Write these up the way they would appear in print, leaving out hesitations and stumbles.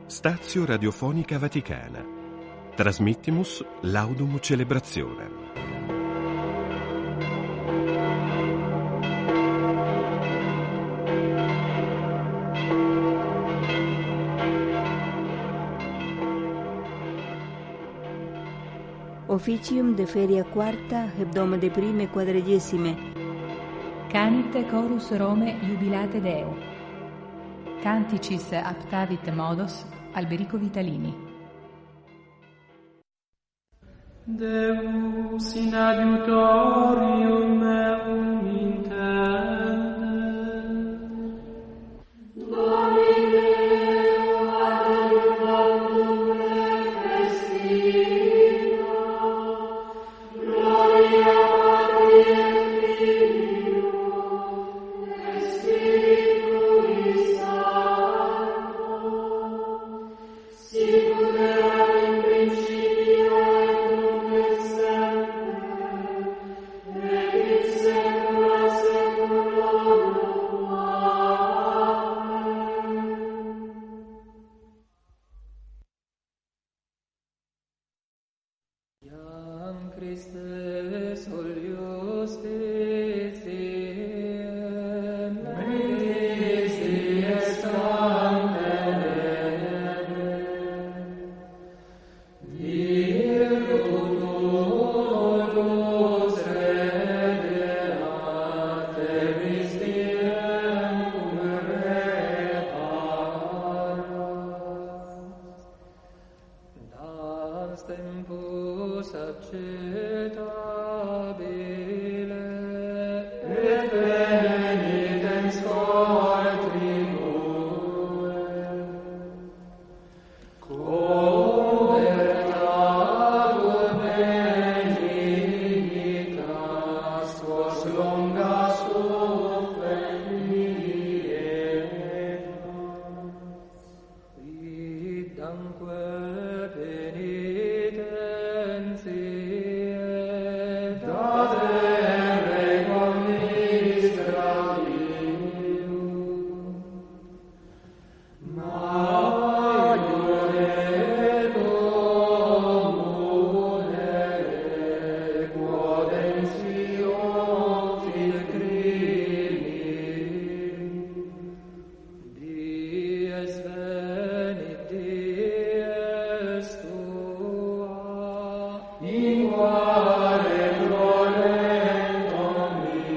Stazio Radiofonica Vaticana. Trasmittimus laudum celebrationem. Officium de feria quarta, hebdoma de prime quadragesime. Canite chorus Rome jubilate Deo. Canticis aptavit modos Alberico Vitalini. Deus in adiutorium meum intende.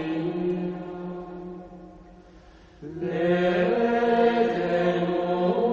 Lete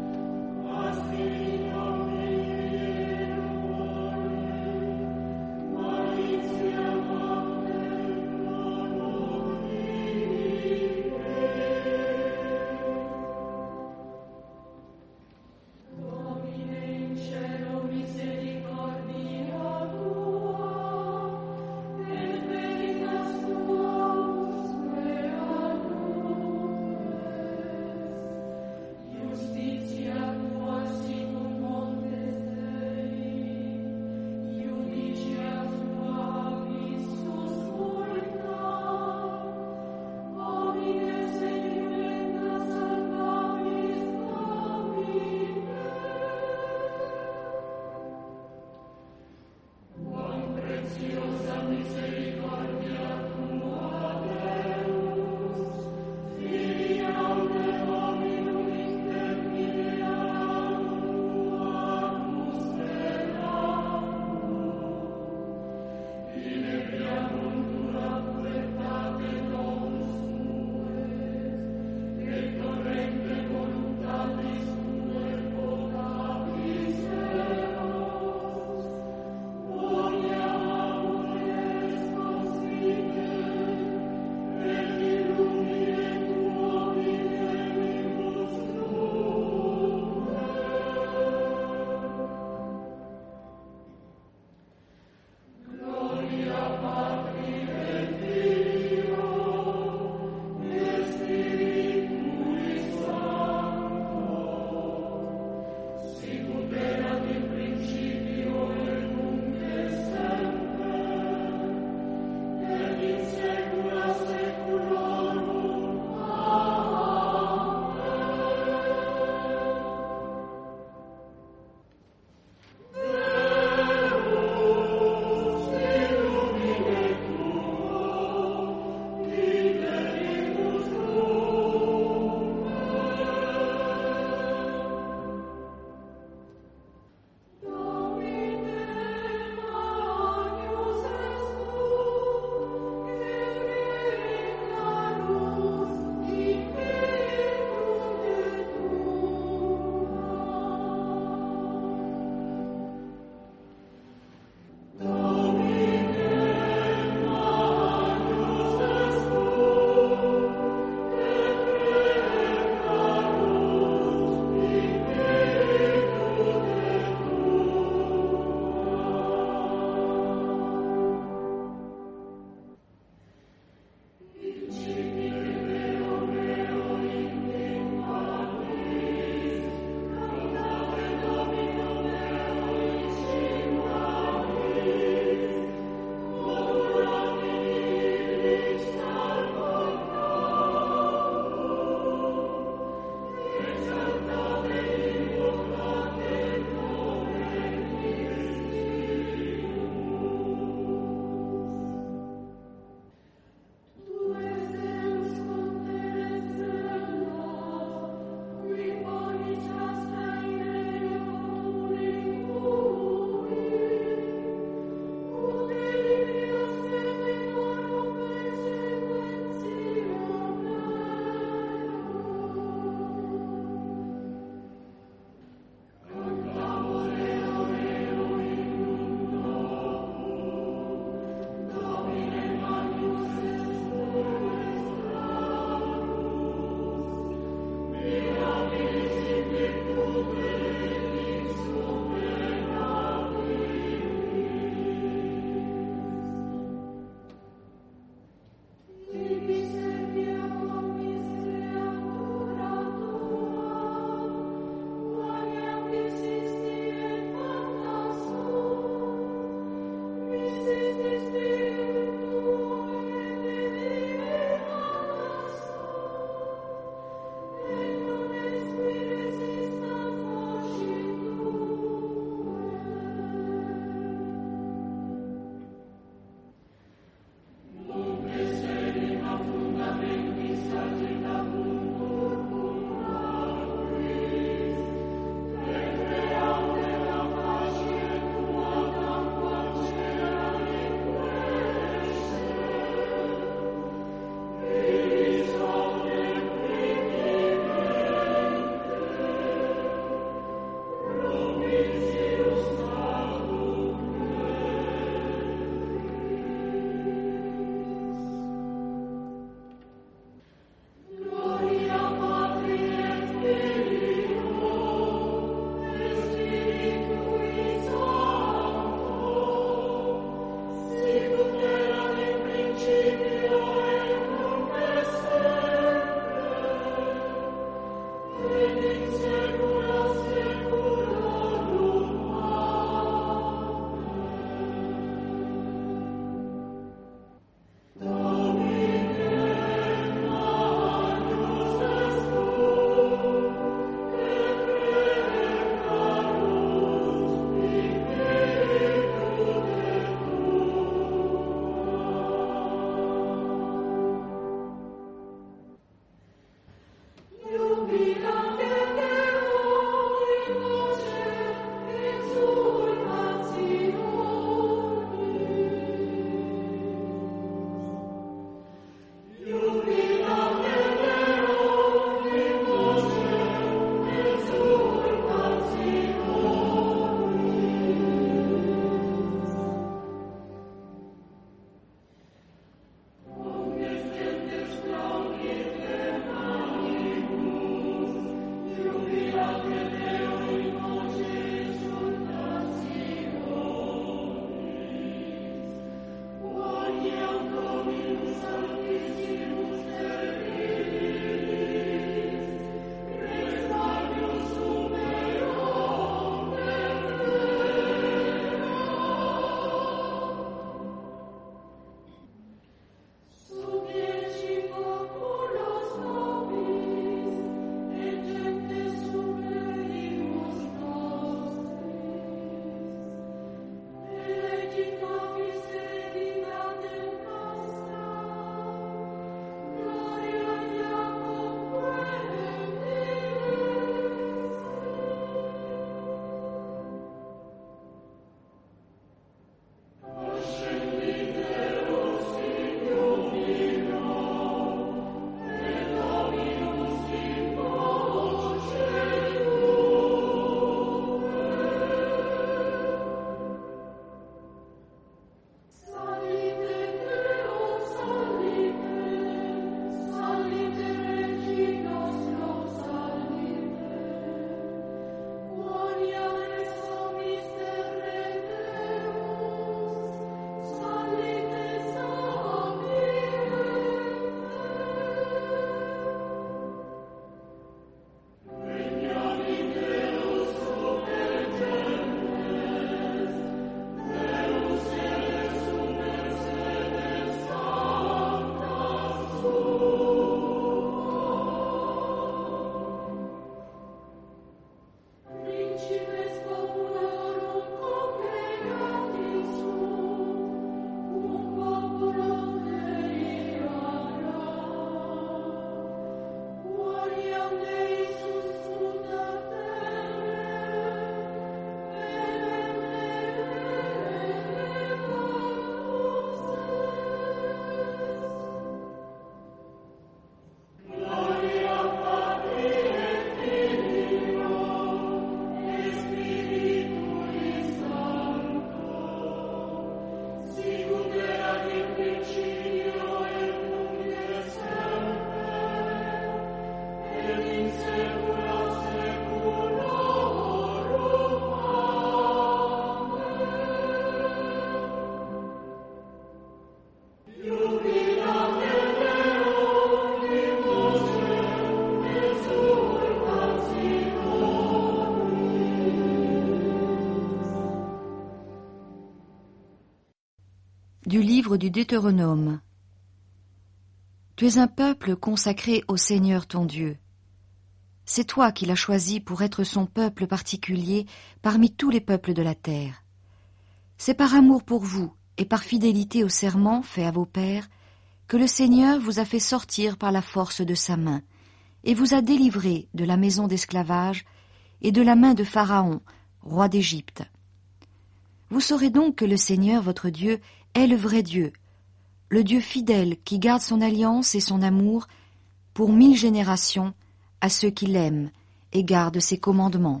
Du livre du Deutéronome. Tu es un peuple consacré au Seigneur ton Dieu. C'est toi qui l'as choisi pour être son peuple particulier parmi tous les peuples de la terre. C'est par amour pour vous et par fidélité au serment fait à vos pères que le Seigneur vous a fait sortir par la force de sa main et vous a délivré de la maison d'esclavage et de la main de Pharaon, roi d'Égypte. Vous saurez donc que le Seigneur, votre Dieu, est le vrai Dieu, le Dieu fidèle qui garde son alliance et son amour pour 1000 générations à ceux qui l'aiment et gardent ses commandements.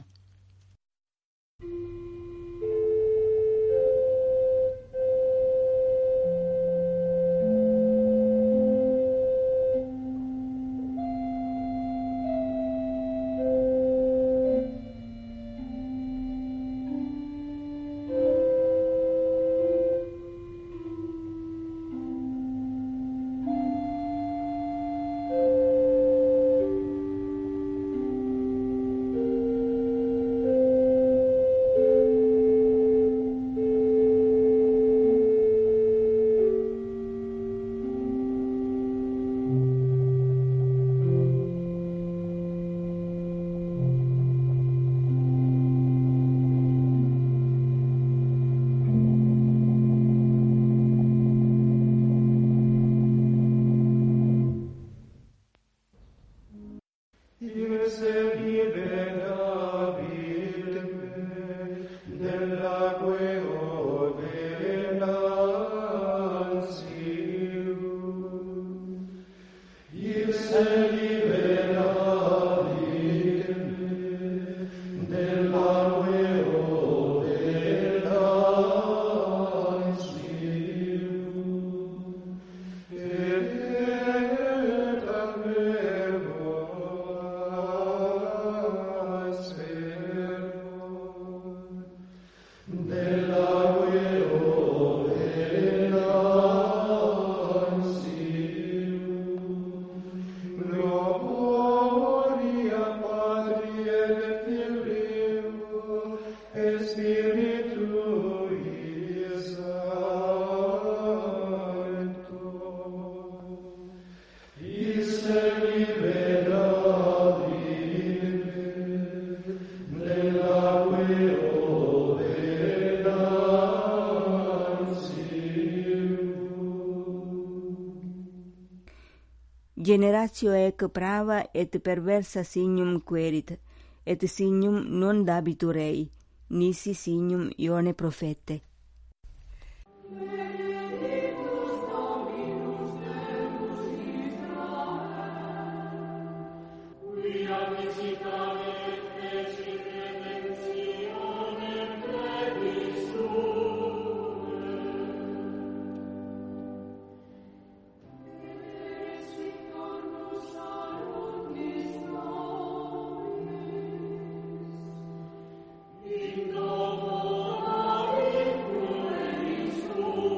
Generatio ec prava et perversa signum querit, et signum non dabitur ei, nisi signum Ione profete. In domo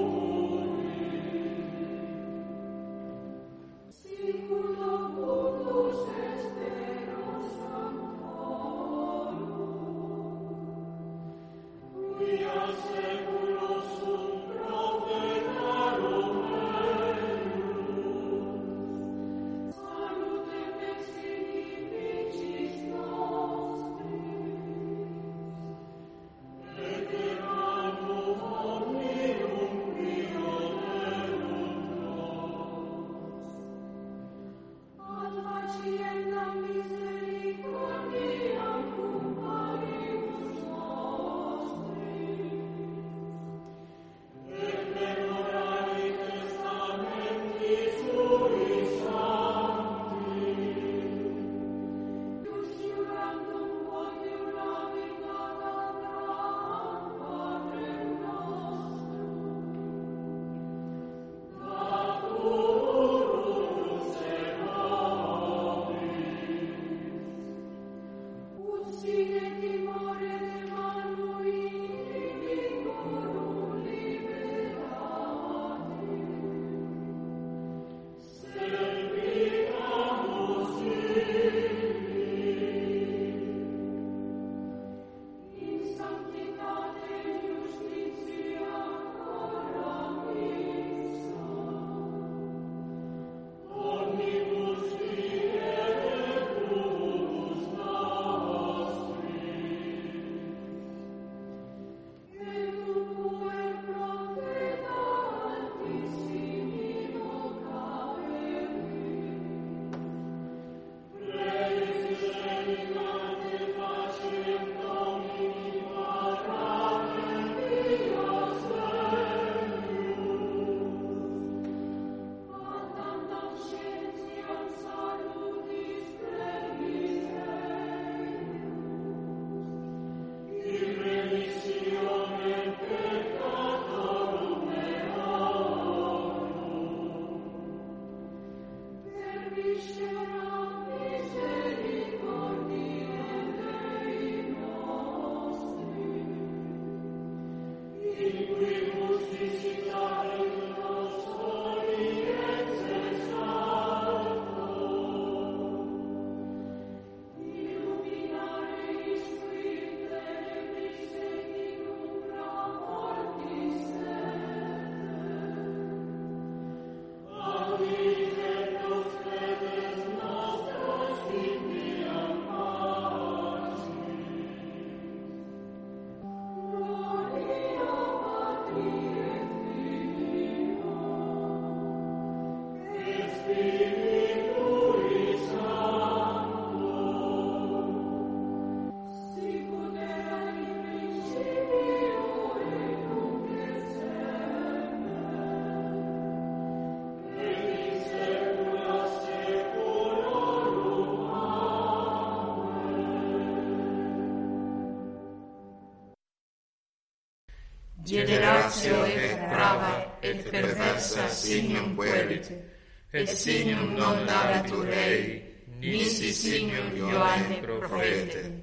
generatio et prava et perversa signum querit, et signum non dabitur rei, nisi signum Ioanne profete.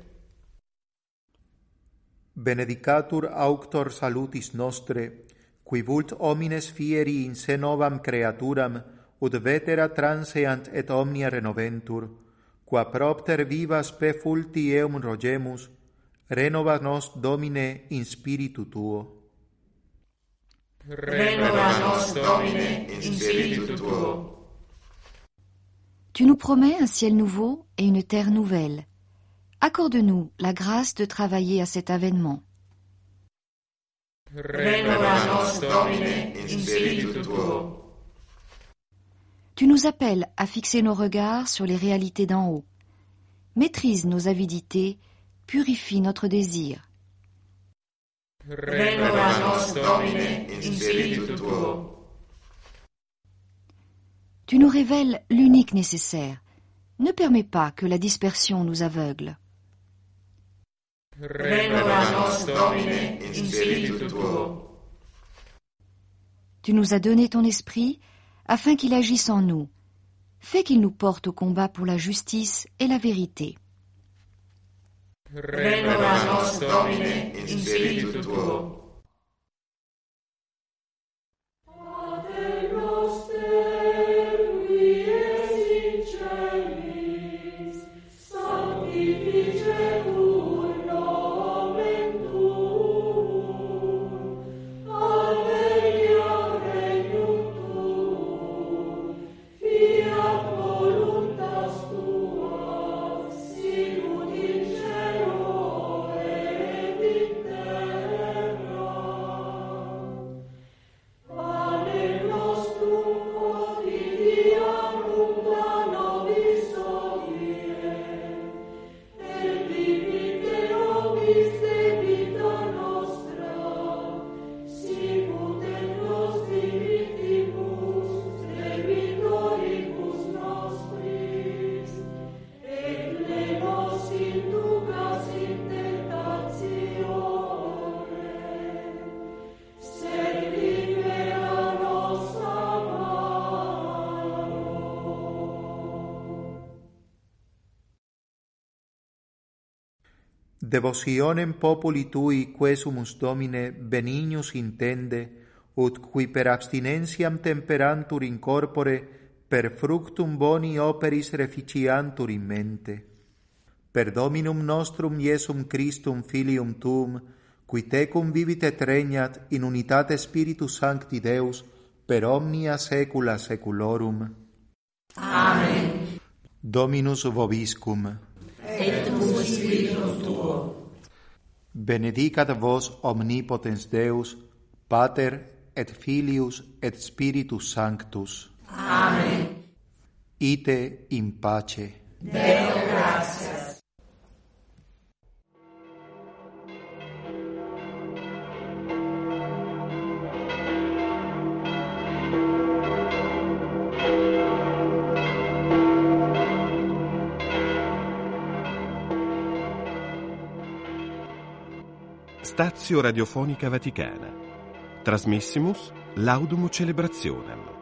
Benedicatur auctor salutis nostre, qui vult homines fieri in se novam creaturam, ut vetera transeant et omnia renoventur, qua propter viva spe fulti eum rogemus, renova nos Domine in spiritu tuo. Renova nos Domine in spiritu tuo. Tu nous promets un ciel nouveau et une terre nouvelle. Accorde-nous la grâce de travailler à cet avènement. Renova nos Domine in spiritu tuo. Tu nous appelles à fixer nos regards sur les réalités d'en haut. Maîtrise nos avidités, purifie notre désir. Renova nos Domine in spiritu tuo. Tu nous révèles l'unique nécessaire. Ne permets pas que la dispersion nous aveugle. Renova nos Domine in spiritu tuo. Tu nous as donné ton esprit afin qu'il agisse en nous. Fais qu'il nous porte au combat pour la justice et la vérité. Renova nos Domine in spiritu tuo. Devotionem populi tui quesumus Domine benignus intende, ut qui per abstinentiam temperantur in corpore, per fructum boni operis reficiantur in mente. Per Dominum nostrum Iesum Christum Filium Tuum, qui tecum vivit et regnat in unitate Spiritus Sancti Deus, per omnia saecula saeculorum. Amen. Dominus vobiscum. Et cum spiritum tuo. Benedicat vos omnipotens Deus, Pater et Filius et Spiritus Sanctus. Amen. Ite in pace. Deo gratias. Stazio Radiofonica Vaticana. Trasmissimus Laudum Celebrationem.